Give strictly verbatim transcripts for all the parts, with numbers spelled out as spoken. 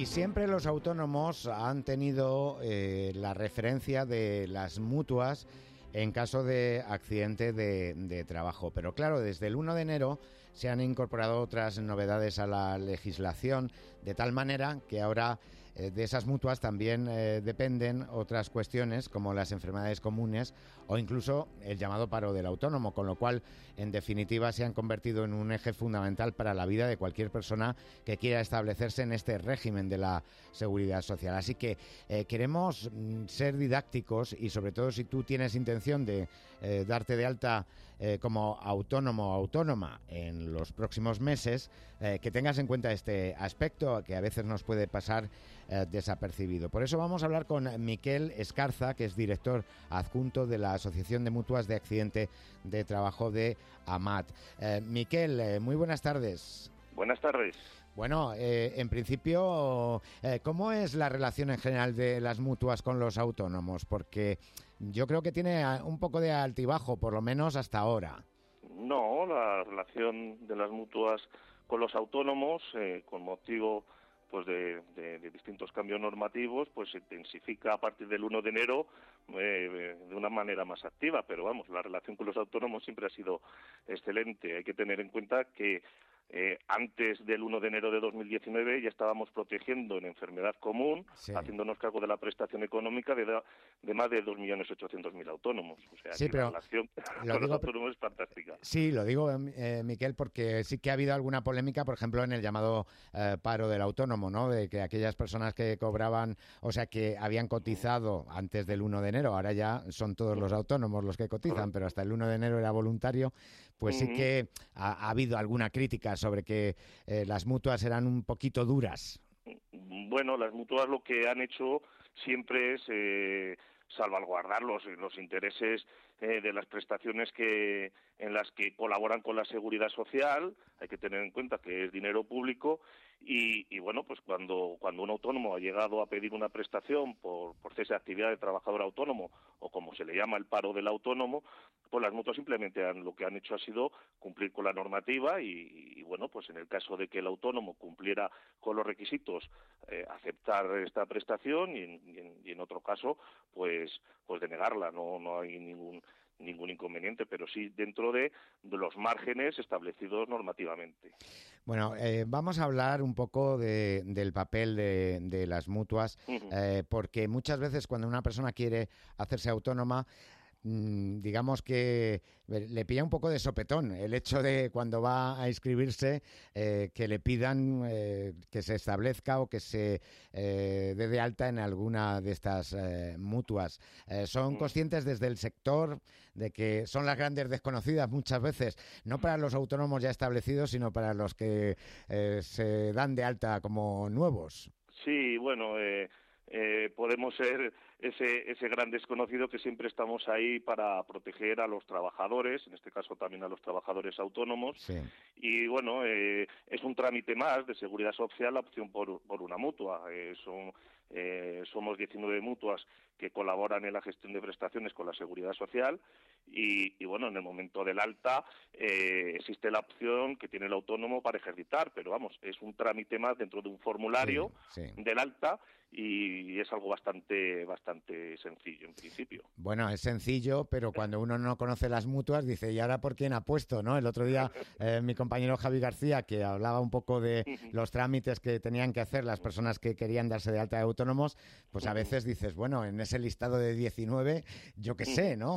Y siempre los autónomos han tenido eh, la referencia de las mutuas en caso de accidente de, de trabajo. Pero claro, desde el uno de enero se han incorporado otras novedades a la legislación, de tal manera que ahora eh, de esas mutuas también eh, dependen otras cuestiones como las enfermedades comunes o incluso el llamado paro del autónomo, con lo cual, en definitiva, se han convertido en un eje fundamental para la vida de cualquier persona que quiera establecerse en este régimen de la seguridad social. Así que eh, queremos mm, ser didácticos y, sobre todo, si tú tienes intención de eh, darte de alta eh, como autónomo o autónoma en los próximos meses, eh, que tengas en cuenta este aspecto que a veces nos puede pasar eh, desapercibido. Por eso vamos a hablar con Miquel Escarza, que es director adjunto de la Asociación de Mutuas de Accidente de Trabajo de AMAT. Eh, Miquel, eh, muy buenas tardes. Buenas tardes. Bueno, eh, en principio, eh, ¿cómo es la relación en general de las mutuas con los autónomos? Porque yo creo que tiene un poco de altibajo, por lo menos hasta ahora. No, la relación de las mutuas con los autónomos, eh, con motivo pues de, de, de distintos cambios normativos, pues se intensifica a partir del uno de enero eh, de una manera más activa. Pero vamos, la relación con los autónomos siempre ha sido excelente. Hay que tener en cuenta que Eh, antes del uno de enero de dos mil diecinueve ya estábamos protegiendo en enfermedad común, sí, haciéndonos cargo de la prestación económica de, da, de más de dos millones ochocientos mil autónomos. O sea, sí, que pero la relación con digo, los autónomos es fantástica. Sí, lo digo, eh, Miquel, porque sí que ha habido alguna polémica, por ejemplo, en el llamado eh, paro del autónomo, ¿no? De que aquellas personas que cobraban, o sea, que habían cotizado antes del uno de enero, ahora ya son todos los autónomos los que cotizan, pero hasta el uno de enero era voluntario, pues sí que ha, ha habido alguna crítica sobre que eh, las mutuas eran un poquito duras. Bueno, las mutuas lo que han hecho siempre es eh, salvaguardar los, los intereses eh, de las prestaciones que en las que colaboran con la seguridad social. Hay que tener en cuenta que es dinero público y, y bueno, pues cuando cuando un autónomo ha llegado a pedir una prestación por, por cese de actividad de trabajador autónomo, o como se le llama el paro del autónomo, pues las mutuas simplemente han, lo que han hecho ha sido cumplir con la normativa y, y bueno, pues en el caso de que el autónomo cumpliera con los requisitos, eh, aceptar esta prestación y en, y en, y en otro caso, pues pues denegarla. No no hay ningún ningún inconveniente, pero sí dentro de, de los márgenes establecidos normativamente. Bueno, eh, vamos a hablar un poco de, del papel de, de las mutuas, uh-huh. eh, porque muchas veces cuando una persona quiere hacerse autónoma, digamos que le pilla un poco de sopetón el hecho de cuando va a inscribirse eh, que le pidan eh, que se establezca o que se eh, dé de alta en alguna de estas eh, mutuas. Eh, ¿Son conscientes desde el sector de que son las grandes desconocidas muchas veces, no para los autónomos ya establecidos, sino para los que eh, se dan de alta como nuevos? Sí, bueno... Eh... Eh, podemos ser ese, ese gran desconocido que siempre estamos ahí para proteger a los trabajadores, en este caso también a los trabajadores autónomos. Sí. Y bueno, eh, es un trámite más de seguridad social la opción por, por una mutua. Eh, son, eh, somos diecinueve mutuas que colaboran en la gestión de prestaciones con la seguridad social y, y bueno, en el momento del alta eh, existe la opción que tiene el autónomo para ejercitar, pero vamos, es un trámite más dentro de un formulario sí, sí. del alta y es algo bastante bastante sencillo en principio. Bueno, es sencillo, pero cuando uno no conoce las mutuas dice, ¿y ahora por quién apuesto? ¿No? El otro día eh, mi compañero Javi García, que hablaba un poco de los trámites que tenían que hacer las personas que querían darse de alta de autónomos, pues a veces dices, bueno, en ese listado de diecinueve, yo qué sé, ¿no?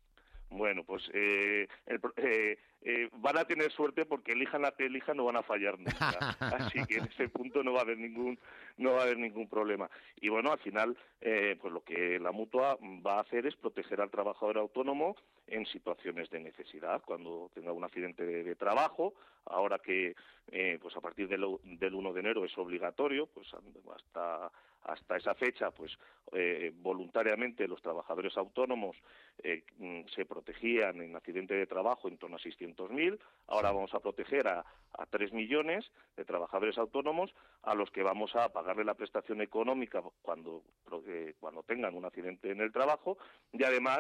Bueno, pues eh, el, eh, eh, van a tener suerte porque elijan la que elijan no van a fallar nunca. Así que en ese punto no va a haber ningún no va a haber ningún problema. Y bueno, al final, eh, pues lo que la mutua va a hacer es proteger al trabajador autónomo en situaciones de necesidad, cuando tenga un accidente de, de trabajo. Ahora que eh, pues a partir del, del uno de enero es obligatorio, pues hasta hasta esa fecha, pues eh, voluntariamente los trabajadores autónomos eh, se protegían en accidente de trabajo en torno a seiscientos mil. Ahora sí. Vamos a proteger a, a tres millones de trabajadores autónomos a los que vamos a pagarle la prestación económica cuando eh, cuando tengan un accidente en el trabajo y además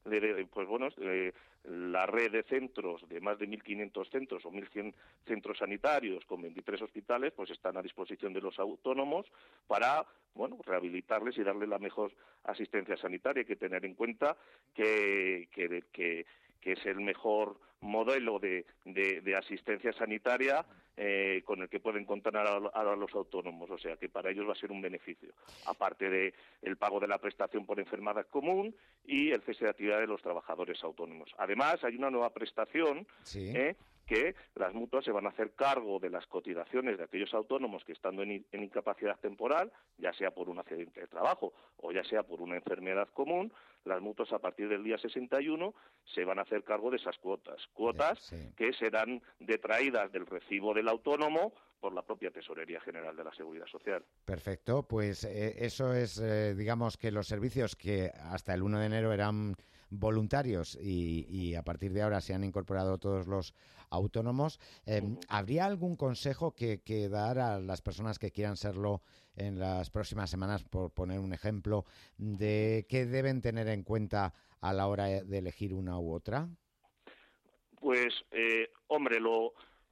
pues bueno, eh, la red de centros, de más de mil quinientos centros o mil cien centros sanitarios con veintitrés hospitales, pues están a disposición de los autónomos para, bueno, rehabilitarles y darles la mejor asistencia sanitaria. Hay que tener en cuenta que, que, que, que es el mejor modelo de, de, de asistencia sanitaria eh, con el que pueden contar a, a los autónomos, o sea que para ellos va a ser un beneficio, aparte de el pago de la prestación por enfermedad común y el cese de actividad de los trabajadores autónomos. Además, hay una nueva prestación, sí. ¿eh? que las mutuas se van a hacer cargo de las cotizaciones de aquellos autónomos que estando en, en incapacidad temporal, ya sea por un accidente de trabajo o ya sea por una enfermedad común, las mutuas a partir del día sesenta y uno se van a hacer cargo de esas cuotas, cuotas sí. que serán detraídas del recibo del autónomo por la propia Tesorería General de la Seguridad Social. Perfecto, pues eh, eso es, eh, digamos que los servicios que hasta el uno de enero eran voluntarios y, y a partir de ahora se han incorporado todos los autónomos. Eh, Uh-huh. ¿Habría algún consejo que, que dar a las personas que quieran serlo en las próximas semanas, por poner un ejemplo, de qué deben tener en cuenta a la hora de elegir una u otra? Pues, eh, hombre, lo,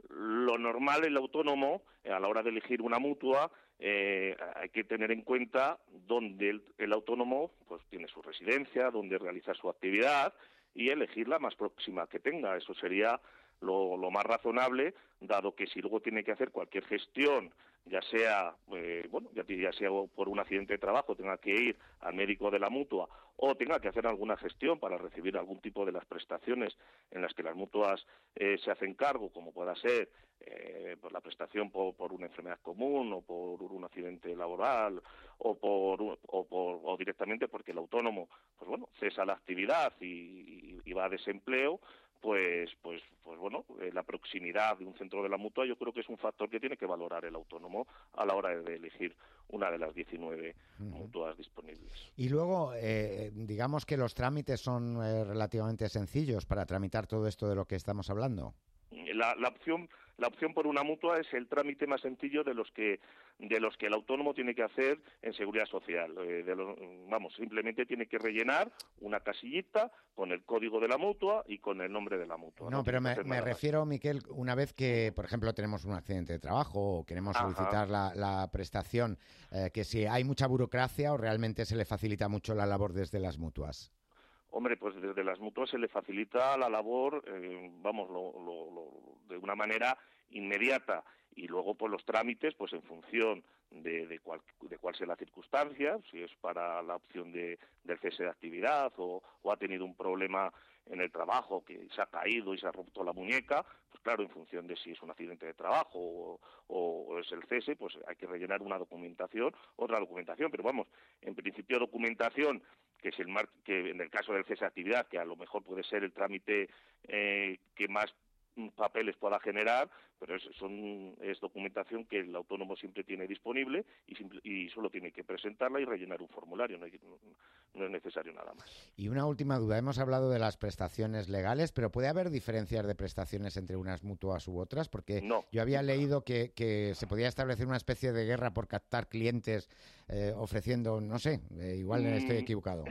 lo normal, el autónomo, eh, a la hora de elegir una mutua, eh, hay que tener en cuenta dónde el, el autónomo pues tiene su residencia, dónde realiza su actividad y elegir la más próxima que tenga. Eso sería lo, lo más razonable, dado que si luego tiene que hacer cualquier gestión, ya sea eh, bueno ya, ya sea por un accidente de trabajo, tenga que ir al médico de la mutua o tenga que hacer alguna gestión para recibir algún tipo de las prestaciones en las que las mutuas eh, se hacen cargo, como pueda ser eh, pues la prestación por, por una enfermedad común o por un accidente laboral o por o, por, o directamente porque el autónomo pues bueno cesa la actividad y, y, y va a desempleo. Pues, pues, pues bueno, eh, la proximidad de un centro de la mutua yo creo que es un factor que tiene que valorar el autónomo a la hora de elegir una de las diecinueve uh-huh. mutuas disponibles. Y luego, eh, digamos que los trámites son eh, relativamente sencillos para tramitar todo esto de lo que estamos hablando. La, la opción la opción por una mutua es el trámite más sencillo de los que de los que el autónomo tiene que hacer en Seguridad Social. Eh, de los, vamos, simplemente tiene que rellenar una casillita con el código de la mutua y con el nombre de la mutua. No, no pero me, me refiero, Miquel, una vez que, por ejemplo, tenemos un accidente de trabajo o queremos solicitar la, la prestación, eh, que si hay mucha burocracia o realmente se le facilita mucho la labor desde las mutuas. Hombre, pues desde las mutuas se le facilita la labor, eh, vamos, lo, lo, lo, de una manera inmediata y luego pues los trámites, pues en función de, de, cuál, de cuál sea la circunstancia, si es para la opción de, del cese de actividad o, o ha tenido un problema en el trabajo que se ha caído y se ha roto la muñeca, pues claro, en función de si es un accidente de trabajo o, o, o es el cese, pues hay que rellenar una documentación, otra documentación, pero vamos, en principio documentación que es el mar que en el caso del cese de actividad, que a lo mejor puede ser el trámite eh, que más papeles pueda generar, pero es, son, es documentación que el autónomo siempre tiene disponible y, simple, y solo tiene que presentarla y rellenar un formulario, no, hay, no, no es necesario nada más. Y una última duda, hemos hablado de las prestaciones legales, pero ¿puede haber diferencias de prestaciones entre unas mutuas u otras? Porque no. yo había leído que, que se podía establecer una especie de guerra por captar clientes eh, ofreciendo, no sé, eh, igual mm, estoy equivocado.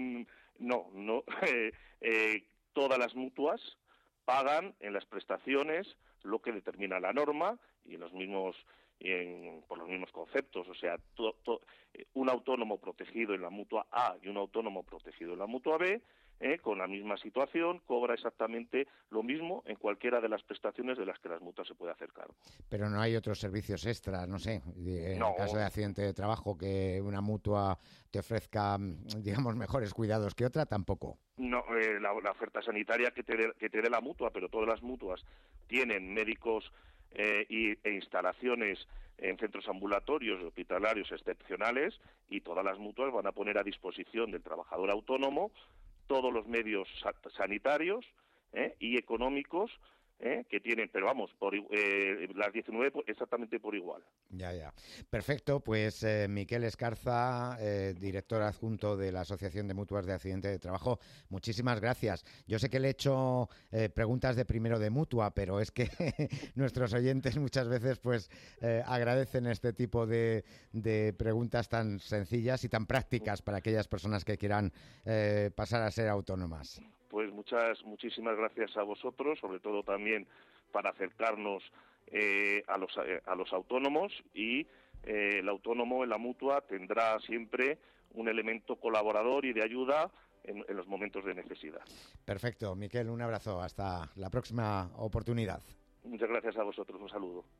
No, no, eh, eh, todas las mutuas pagan en las prestaciones lo que determina la norma y en los mismos en, por los mismos conceptos, o sea, to, to, un autónomo protegido en la mutua A y un autónomo protegido en la mutua B, eh, con la misma situación, cobra exactamente lo mismo en cualquiera de las prestaciones de las que las mutuas se puede hacer cargo. Pero no hay otros servicios extra, no sé, en no. el caso de accidente de trabajo, que una mutua te ofrezca, digamos, mejores cuidados que otra, tampoco. No, eh, la, la oferta sanitaria que te, dé, que te dé la mutua, pero todas las mutuas tienen médicos eh, y, e instalaciones en centros ambulatorios y hospitalarios excepcionales y todas las mutuas van a poner a disposición del trabajador autónomo todos los medios sanitarios eh, y económicos ¿eh? que tienen, pero vamos, por, eh, las diecinueve exactamente por igual. Ya, ya. Perfecto, pues eh, Miquel Escarza, eh, director adjunto de la Asociación de Mutuas de Accidente de Trabajo, muchísimas gracias. Yo sé que le he hecho eh, preguntas de primero de mutua, pero es que nuestros oyentes muchas veces pues eh, agradecen este tipo de, de preguntas tan sencillas y tan prácticas para aquellas personas que quieran eh, pasar a ser autónomas. Pues muchas, muchísimas gracias a vosotros, sobre todo también para acercarnos eh, a, los, eh, a los autónomos y eh, el autónomo en la mutua tendrá siempre un elemento colaborador y de ayuda en, en los momentos de necesidad. Perfecto, Miquel, un abrazo. Hasta la próxima oportunidad. Muchas gracias a vosotros. Un saludo.